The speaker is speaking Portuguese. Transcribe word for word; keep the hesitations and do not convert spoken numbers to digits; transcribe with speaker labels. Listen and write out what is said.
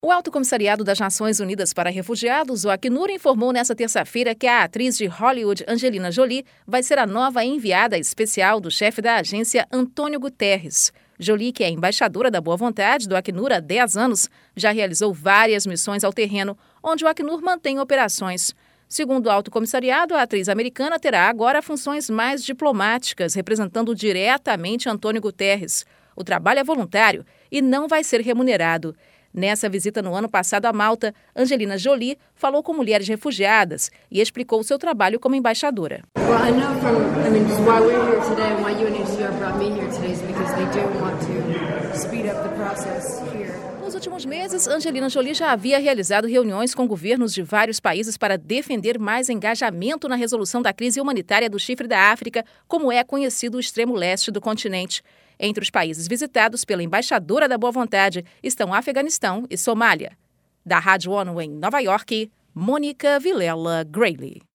Speaker 1: O Alto Comissariado das Nações Unidas para Refugiados, o Acnur, informou nesta terça-feira que a atriz de Hollywood Angelina Jolie vai ser a nova enviada especial do chefe da agência, Antônio Guterres. Jolie, que é embaixadora da Boa Vontade do Acnur há dez anos, já realizou várias missões ao terreno, onde o Acnur mantém operações. Segundo o Alto Comissariado, a atriz americana terá agora funções mais diplomáticas, representando diretamente Antônio Guterres. O trabalho é voluntário e não vai ser remunerado. Nessa visita no ano passado a Malta, Angelina Jolie falou com mulheres refugiadas e explicou o seu trabalho como embaixadora. Nos últimos meses, Angelina Jolie já havia realizado reuniões com governos de vários países para defender mais engajamento na resolução da crise humanitária do Chifre da África, como é conhecido o extremo leste do continente. Entre os países visitados pela embaixadora da Boa Vontade estão Afeganistão e Somália. Da Rádio ONU em Nova York, Mônica Vilela Grayley.